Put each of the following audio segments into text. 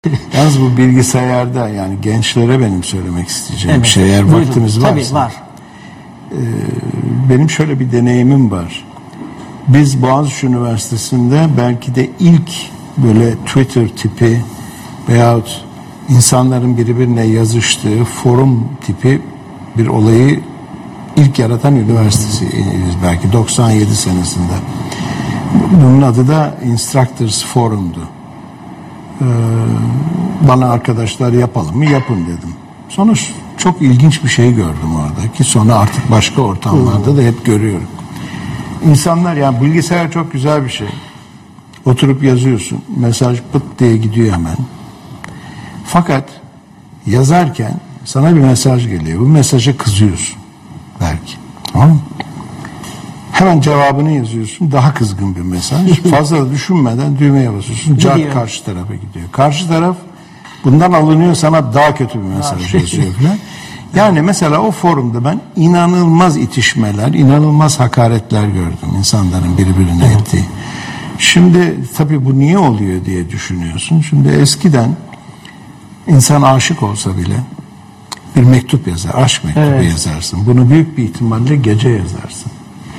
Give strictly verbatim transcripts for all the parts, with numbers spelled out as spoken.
Yalnız bu bilgisayarda, yani gençlere benim söylemek isteyeceğim Evet. bir şey, eğer Buyurun. vaktimiz Tabii, varsa. var. Ee, benim şöyle bir deneyimim var. Biz Boğaziçi Üniversitesi'nde belki de ilk böyle Twitter tipi veyahut insanların birbirine yazıştığı forum tipi bir olayı ilk yaratan üniversitesiyiz, belki doksan yedi senesinde. Bunun adı da Instructors Forum'du. Ee, bana arkadaşlar yapalım mı? Yapın dedim. Sonra çok ilginç bir şey gördüm orada ki sonra artık başka ortamlarda da hep görüyorum. İnsanlar, yani bilgisayar çok güzel bir şey. Oturup yazıyorsun. Mesaj pıt diye gidiyor hemen. Fakat yazarken sana bir mesaj geliyor. Bu mesaja kızıyorsun belki. Tamam mı? Hemen cevabını yazıyorsun. Daha kızgın bir mesaj. Fazla da düşünmeden düğmeye basıyorsun. Cart karşı tarafa gidiyor. Karşı taraf bundan alınıyor, sana daha kötü bir mesaj yazıyor falan. Yani mesela o forumda ben inanılmaz itişmeler, inanılmaz hakaretler gördüm insanların birbirine ettiği. Şimdi tabii bu niye oluyor diye düşünüyorsun. Şimdi eskiden insan aşık olsa bile bir mektup yazar, aşk mektubu evet. yazarsın. Bunu büyük bir ihtimalle gece yazarsın.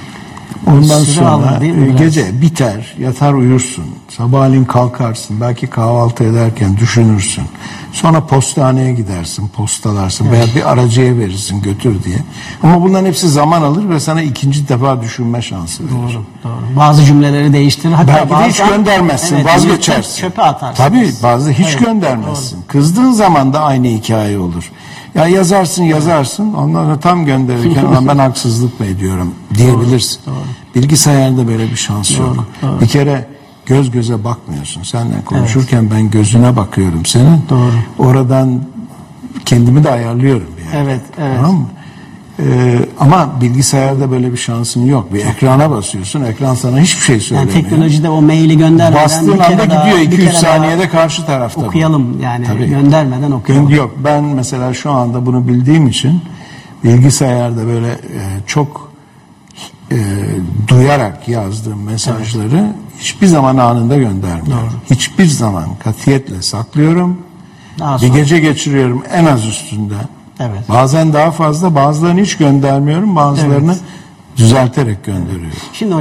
Ondan Süre sonra alır, gece biter, yatar uyursun. Sabahleyin kalkarsın, belki kahvaltı ederken düşünürsün. Sonra postaneye gidersin, postalarsın evet. veya bir aracıya verirsin, götür diye. Ama bunların hepsi zaman alır ve sana ikinci defa düşünme şansı verir. Doğru, doğru. Bazı cümleleri değiştirir. Hatta belki bazen, de hiç göndermezsin, evet, vazgeçersin. Çöpe atarsın. Tabii, bazı hiç evet, göndermezsin. Doğru. Kızdığın zaman da aynı hikaye olur. Ya yazarsın yazarsın, ondan sonra tam gönderirken ben haksızlık mı ediyorum diyebilirsin. Doğru, doğru. Bilgisayarda böyle bir şans Doğru, yok. doğru. Bir kere göz göze bakmıyorsun. Senden konuşurken evet. ben gözüne bakıyorum senin. Doğru. Oradan kendimi de ayarlıyorum yani. Evet, evet. Tamam mı? Ee, ama bilgisayarda böyle bir şansın yok. Bir ekrana basıyorsun, ekran sana hiçbir şey söylemiyor. Yani teknolojide o maili göndermeden bastığın bir kere anda daha, gidiyor iki üç kere saniyede karşı tarafta. okuyalım bu. Yani Tabii. göndermeden okuyalım. Yok, ben mesela şu anda bunu bildiğim için bilgisayarda böyle e, çok e, duyarak yazdığım mesajları evet. hiçbir zaman anında göndermiyorum. Doğru. Hiçbir zaman katiyetle saklıyorum. Daha bir gece geçiriyorum en az üstünde. Evet. Bazen daha fazla, bazılarını hiç göndermiyorum, bazılarını evet. düzelterek gönderiyorum. Şimdi